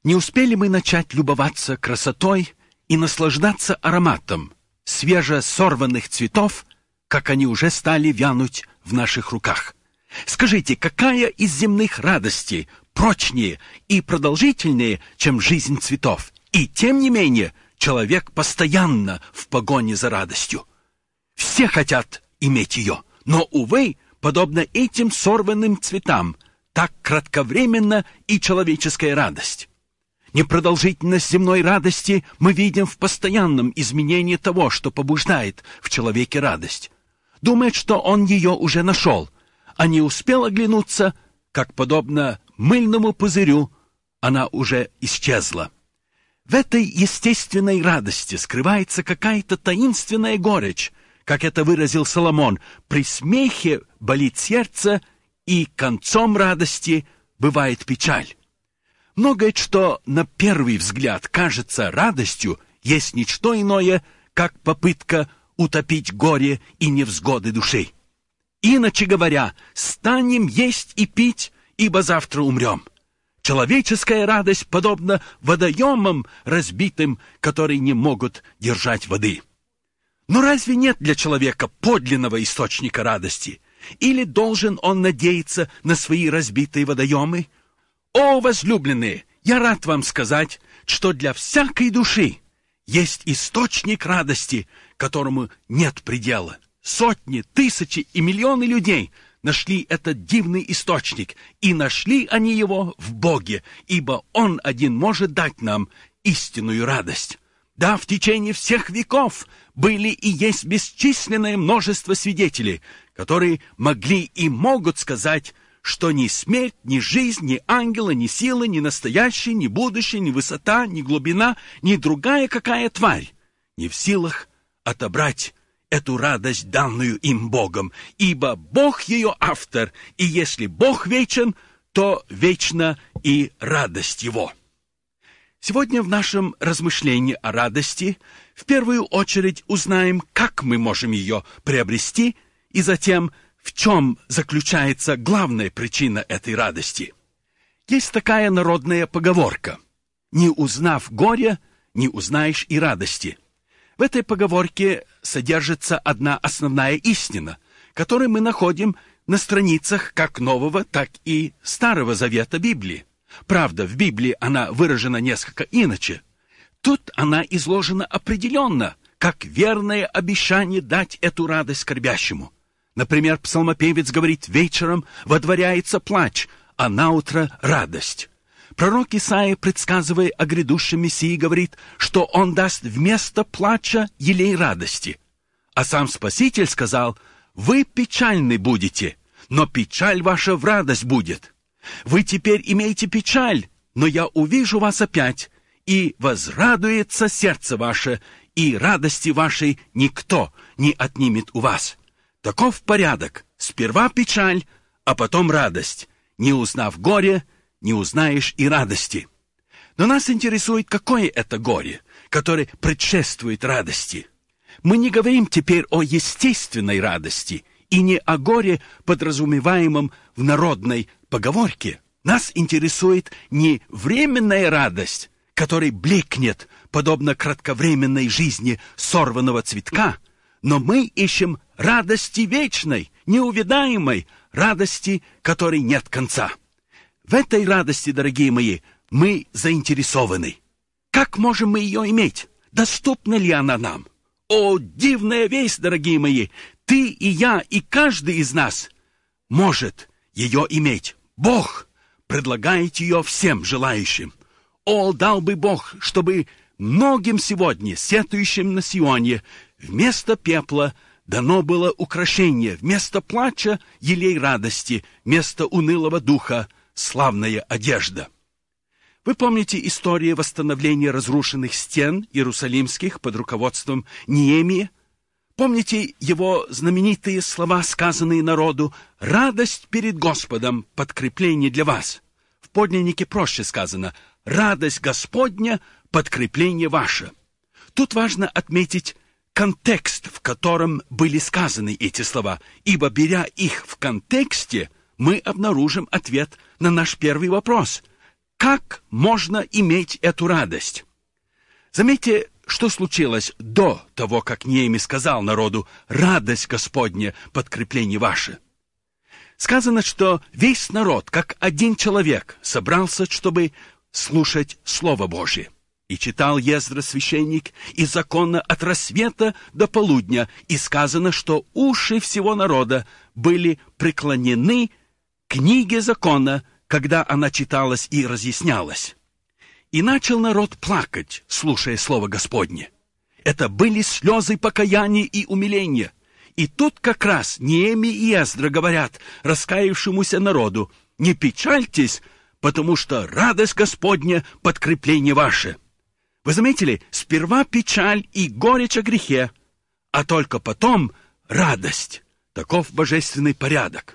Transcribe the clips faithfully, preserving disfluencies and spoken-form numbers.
Не успели мы начать любоваться красотой и наслаждаться ароматом свежесорванных цветов, как они уже стали вянуть в наших руках. Скажите, какая из земных радостей прочнее и продолжительнее, чем жизнь цветов? И тем не менее, человек постоянно в погоне за радостью. Все хотят иметь ее, но, увы, подобно этим сорванным цветам, так кратковременна и человеческая радость. Непродолжительность земной радости мы видим в постоянном изменении того, что побуждает в человеке радость. Думает, что он ее уже нашел, а не успел оглянуться, как, подобно мыльному пузырю, она уже исчезла. В этой естественной радости скрывается какая-то таинственная горечь, как это выразил Соломон: «При смехе болит сердце, и концом радости бывает печаль». Многое, что на первый взгляд кажется радостью, есть ничто иное, как попытка утопить горе и невзгоды души. Иначе говоря, станем есть и пить, ибо завтра умрем. Человеческая радость подобна водоемам разбитым, которые не могут держать воды. Но разве нет для человека подлинного источника радости? Или должен он надеяться на свои разбитые водоемы? О, возлюбленные, я рад вам сказать, что для всякой души есть источник радости, которому нет предела. Сотни, тысячи и миллионы людей нашли этот дивный источник, и нашли они его в Боге, ибо Он один может дать нам истинную радость. Да, в течение всех веков были и есть бесчисленное множество свидетелей, которые могли и могут сказать, что ни смерть, ни жизнь, ни ангелы, ни силы, ни настоящее, ни будущее, ни высота, ни глубина, ни другая какая тварь не в силах отобрать эту радость, данную им Богом, ибо Бог ее автор, и если Бог вечен, то вечна и радость Его. Сегодня в нашем размышлении о радости в первую очередь узнаем, как мы можем ее приобрести, и затем, в чем заключается главная причина этой радости. Есть такая народная поговорка: «Не узнав горя, не узнаешь и радости». В этой поговорке содержится одна основная истина, которую мы находим на страницах как Нового, так и Старого Завета Библии. Правда, в Библии она выражена несколько иначе. Тут она изложена определенно, как верное обещание дать эту радость скорбящему. Например, псалмопевец говорит: «Вечером водворяется плач, а наутро радость». Пророк Исаия, предсказывая о грядущем Мессии, говорит, что он даст вместо плача елей радости. А сам Спаситель сказал: «Вы печальны будете, но печаль ваша в радость будет. Вы теперь имеете печаль, но я увижу вас опять, и возрадуется сердце ваше, и радости вашей никто не отнимет у вас». Таков порядок: сперва печаль, а потом радость. Не узнав горе, не узнаешь и радости. Но нас интересует, какое это горе, которое предшествует радости. Мы не говорим теперь о естественной радости и не о горе, подразумеваемом в народной поговорке. Нас интересует не временная радость, которая блекнет, подобно кратковременной жизни сорванного цветка, но мы ищем радости вечной, неувядаемой, радости, которой нет конца. В этой радости, дорогие мои, мы заинтересованы. Как можем мы ее иметь? Доступна ли она нам? О, дивная весть, дорогие мои! Ты и я, и каждый из нас может ее иметь. Бог предлагает ее всем желающим. О, дал бы Бог, чтобы многим сегодня, сетующим на Сионе, вместо пепла дано было украшение, вместо плача елей радости, вместо унылого духа славная одежда. Вы помните историю восстановления разрушенных стен иерусалимских под руководством Неемии? Помните его знаменитые слова, сказанные народу: «Радость перед Господом — подкрепление для вас». В подлиннике проще сказано: «Радость Господня — подкрепление ваше». Тут важно отметить контекст, в котором были сказаны эти слова, ибо, беря их в контексте, мы обнаружим ответ на наш первый вопрос: как можно иметь эту радость? Заметьте, что случилось до того, как Неемия сказал народу: «Радость Господня, подкрепление ваше». Сказано, что весь народ, как один человек, собрался, чтобы слушать Слово Божие. И читал Ездра священник из закона от рассвета до полудня, и сказано, что уши всего народа были преклонены к книге закона, когда она читалась и разъяснялась. И начал народ плакать, слушая Слово Господне. Это были слезы покаяния и умиления. И тут как раз Неемия и Ездра говорят раскаявшемуся народу: «Не печальтесь, потому что радость Господня — подкрепление ваше». Вы заметили, сперва печаль и горечь о грехе, а только потом радость. Таков божественный порядок.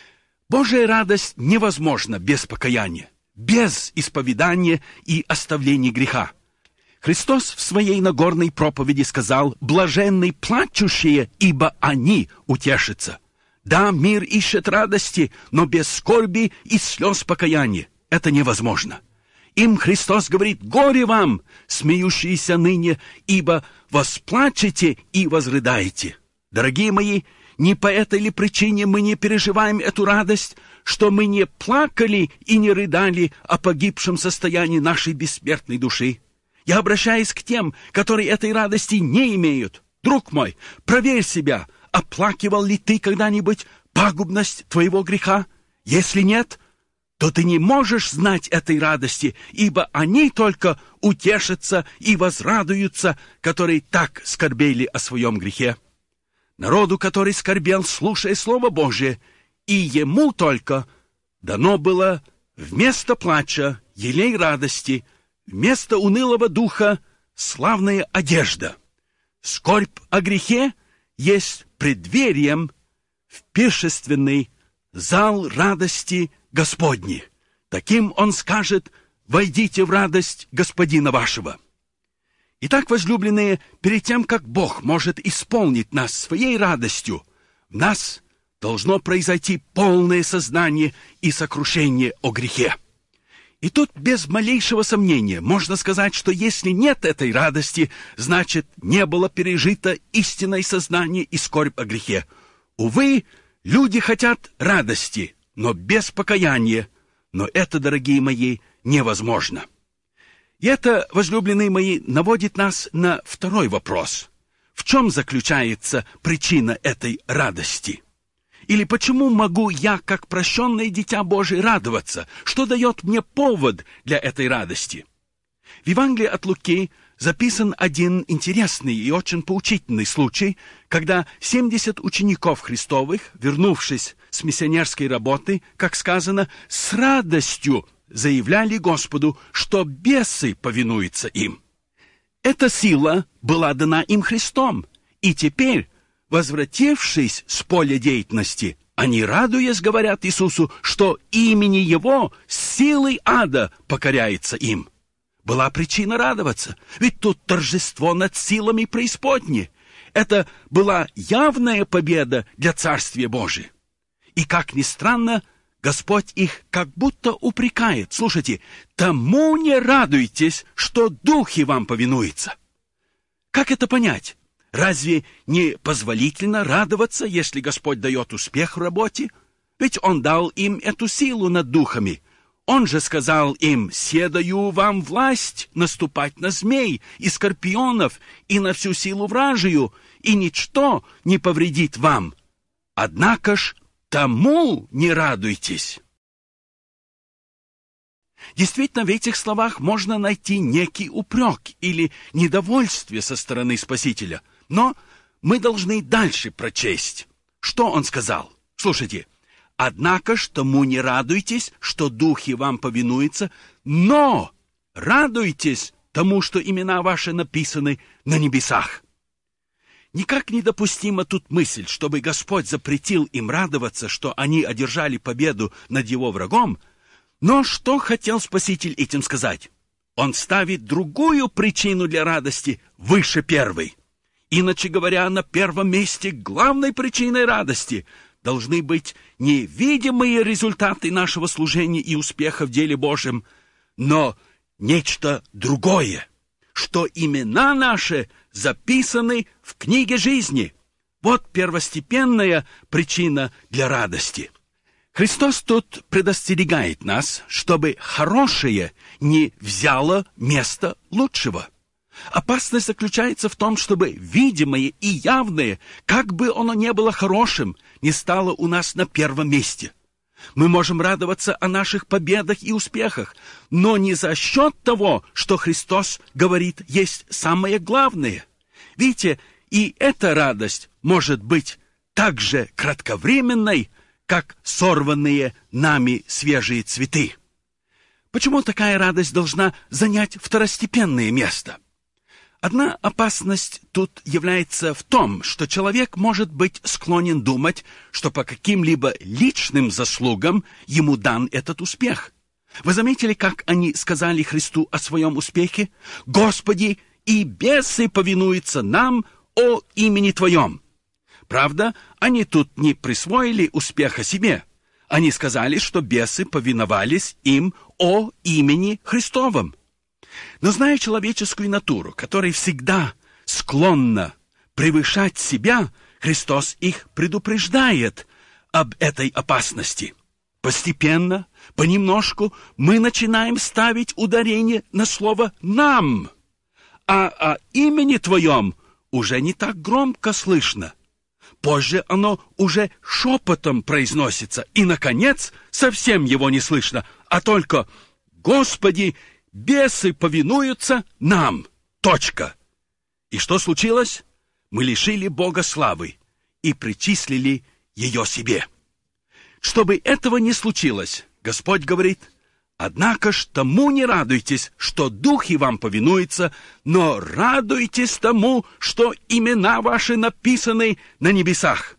Божья радость невозможна без покаяния, без исповедания и оставления греха. Христос в своей Нагорной проповеди сказал: «Блаженны плачущие, ибо они утешатся». Да, мир ищет радости, но без скорби и слез покаяния это невозможно. Им Христос говорит: «Горе вам, смеющиеся ныне, ибо восплачете и возрыдаете». Дорогие мои, не по этой ли причине мы не переживаем эту радость, что мы не плакали и не рыдали о погибшем состоянии нашей бессмертной души? Я обращаюсь к тем, которые этой радости не имеют. Друг мой, проверь себя, оплакивал ли ты когда-нибудь пагубность твоего греха? Если нет, то ты не можешь знать этой радости, ибо они только утешатся и возрадуются, которые так скорбели о своем грехе. Народу, который скорбел, слушая Слово Божие, и ему только дано было вместо плача елей радости, вместо унылого духа славная одежда. Скорбь о грехе есть преддверием в пиршественный зал радости Господни. Таким он скажет: «Войдите в радость Господина вашего». Итак, возлюбленные, перед тем, как Бог может исполнить нас своей радостью, в нас должно произойти полное сознание и сокрушение о грехе. И тут без малейшего сомнения можно сказать, что если нет этой радости, значит, не было пережито истинное сознание и скорбь о грехе. Увы, люди хотят радости, но без покаяния. Но это, дорогие мои, невозможно. И это, возлюбленные мои, наводит нас на второй вопрос. В чем заключается причина этой радости? Или почему могу я, как прощенное дитя Божие, радоваться? Что дает мне повод для этой радости? В Евангелии от Луки записан один интересный и очень поучительный случай, когда семьдесят учеников Христовых, вернувшись с миссионерской работы, как сказано, с радостью заявляли Господу, что бесы повинуются им. Эта сила была дана им Христом, и теперь, возвратившись с поля деятельности, они, радуясь, говорят Иисусу, что имени Его силой ада покоряется им. Была причина радоваться, ведь тут торжество над силами преисподней. Это была явная победа для Царствия Божия. И, как ни странно, Господь их как будто упрекает. Слушайте, тому не радуйтесь, что духи вам повинуются. Как это понять? Разве не позволительно радоваться, если Господь дает успех в работе? Ведь Он дал им эту силу над духами. Он же сказал им: «Се даю вам власть наступать на змей и скорпионов и на всю силу вражию, и ничто не повредит вам. Однако ж тому не радуйтесь». Действительно, в этих словах можно найти некий упрек или недовольствие со стороны Спасителя. Но мы должны дальше прочесть. Что он сказал? Слушайте. «Однако ж тому не радуйтесь, что духи вам повинуются, но радуйтесь тому, что имена ваши написаны на небесах». Никак недопустима тут мысль, чтобы Господь запретил им радоваться, что они одержали победу над его врагом. Но что хотел Спаситель этим сказать? Он ставит другую причину для радости выше первой. Иначе говоря, на первом месте главной причиной радости должны быть не видимые результаты нашего служения и успеха в деле Божьем, но нечто другое, что имена наши записаны в книге жизни. Вот первостепенная причина для радости. Христос тут предостерегает нас, чтобы хорошее не взяло место лучшего. Опасность заключается в том, чтобы видимое и явное, как бы оно ни было хорошим, не стало у нас на первом месте. Мы можем радоваться о наших победах и успехах, но не за счет того, что Христос говорит, есть самое главное. Видите, и эта радость может быть так же кратковременной, как сорванные нами свежие цветы. Почему такая радость должна занять второстепенное место? Одна опасность тут является в том, что человек может быть склонен думать, что по каким-либо личным заслугам ему дан этот успех. Вы заметили, как они сказали Христу о своем успехе? «Господи, и бесы повинуются нам о имени Твоем». Правда, они тут не присвоили успеха себе. Они сказали, что бесы повиновались им о имени Христовом. Но зная человеческую натуру, которая всегда склонна превышать себя, Христос их предупреждает об этой опасности. Постепенно, понемножку мы начинаем ставить ударение на слово «нам», а о имени Твоем уже не так громко слышно. Позже оно уже шепотом произносится, и, наконец, совсем его не слышно, а только «Господи, бесы повинуются нам». Точка. И что случилось? Мы лишили Бога славы и причислили ее себе. Чтобы этого не случилось, Господь говорит: «Однако ж тому не радуйтесь, что духи вам повинуются, но радуйтесь тому, что имена ваши написаны на небесах».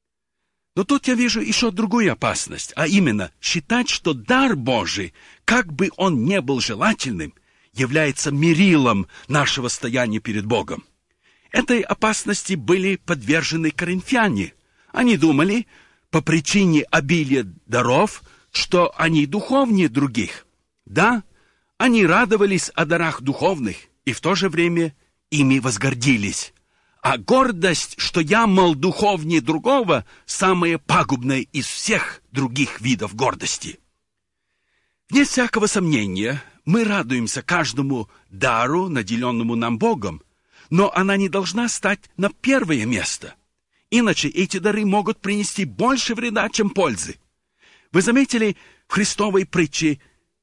Но тут я вижу еще другую опасность, а именно считать, что дар Божий, как бы он ни был желательным, является мерилом нашего стояния перед Богом. Этой опасности были подвержены коринфяне. Они думали, по причине обилия даров, что они духовнее других. Да, они радовались о дарах духовных и в то же время ими возгордились. А гордость, что я, мол, духовнее другого, самая пагубная из всех других видов гордости. Вне всякого сомнения, мы радуемся каждому дару, наделенному нам Богом, но она не должна стать на первое место. Иначе эти дары могут принести больше вреда, чем пользы. Вы заметили, в Христовой притче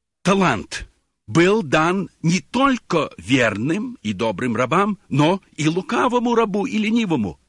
талант был дан не только верным и добрым рабам, но и лукавому рабу и ленивому.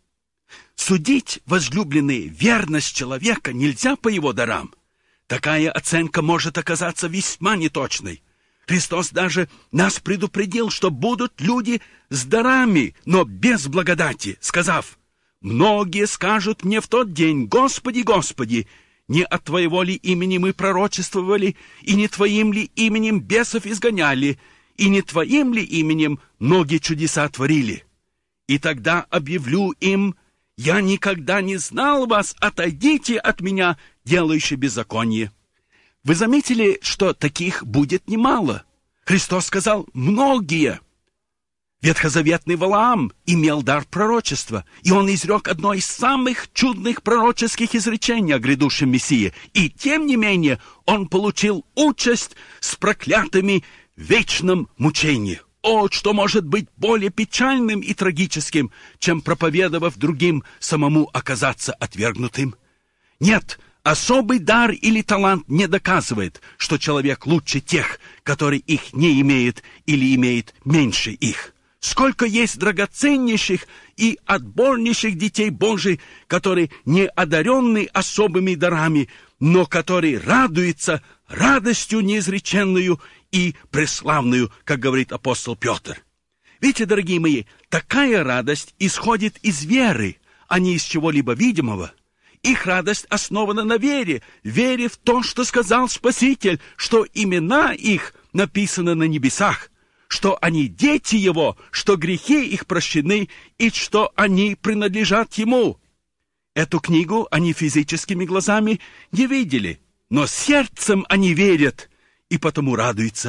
Судить, возлюбленные, верность человека нельзя по его дарам. Такая оценка может оказаться весьма неточной. Христос даже нас предупредил, что будут люди с дарами, но без благодати, сказав: «Многие скажут мне в тот день: Господи, Господи, не от Твоего ли имени мы пророчествовали, и не Твоим ли именем бесов изгоняли, и не Твоим ли именем многие чудеса творили? И тогда объявлю им: я никогда не знал вас, отойдите от меня, делающие беззаконие». Вы заметили, что таких будет немало? Христос сказал «многие». Ветхозаветный Валаам имел дар пророчества, и он изрек одно из самых чудных пророческих изречений о грядущем Мессии. И тем не менее он получил участь с проклятыми в вечном мучении. О, что может быть более печальным и трагическим, чем, проповедовав другим, самому оказаться отвергнутым? Нет, особый дар или талант не доказывает, что человек лучше тех, которые их не имеют или имеют меньше их. Сколько есть драгоценнейших и отборнейших детей Божьих, которые не одаренны особыми дарами, но которые радуются радостью неизреченную и преславную, как говорит апостол Петр. Видите, дорогие мои, такая радость исходит из веры, а не из чего-либо видимого. Их радость основана на вере, вере в то, что сказал Спаситель, что имена их написаны на небесах, что они дети Его, что грехи их прощены и что они принадлежат Ему. Эту книгу они физическими глазами не видели, но сердцем они верят и потому радуются.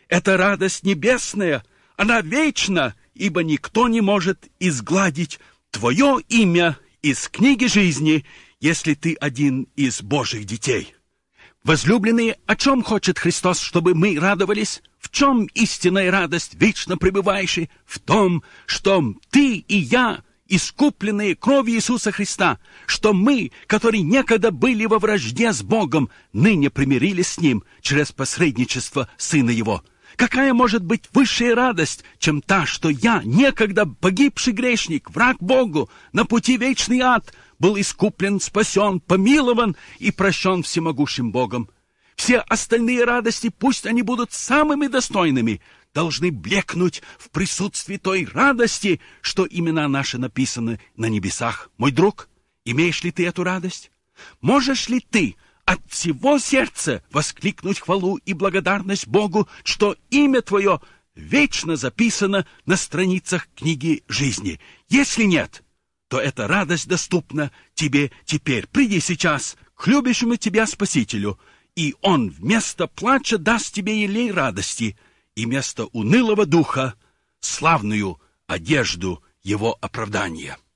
Это радость небесная, она вечна, ибо никто не может изгладить твое имя из книги жизни, если ты один из Божьих детей. Возлюбленные, о чем хочет Христос, чтобы мы радовались? В чем истинная радость, вечно пребывающая? В том, что ты и я, искупленные кровью Иисуса Христа, что мы, которые некогда были во вражде с Богом, ныне примирились с Ним через посредничество Сына Его. Какая может быть высшая радость, чем та, что я, некогда погибший грешник, враг Богу, на пути в вечный ад, был искуплен, спасен, помилован и прощен всемогущим Богом? Все остальные радости, пусть они будут самыми достойными, должны блекнуть в присутствии той радости, что имена наши написаны на небесах. Мой друг, имеешь ли ты эту радость? Можешь ли ты от всего сердца воскликнуть хвалу и благодарность Богу, что имя твое вечно записано на страницах книги жизни? Если нет, то эта радость доступна тебе теперь. Приди сейчас к любящему тебя Спасителю, и Он вместо плача даст тебе елей радости, и вместо унылого духа славную одежду Его оправдания.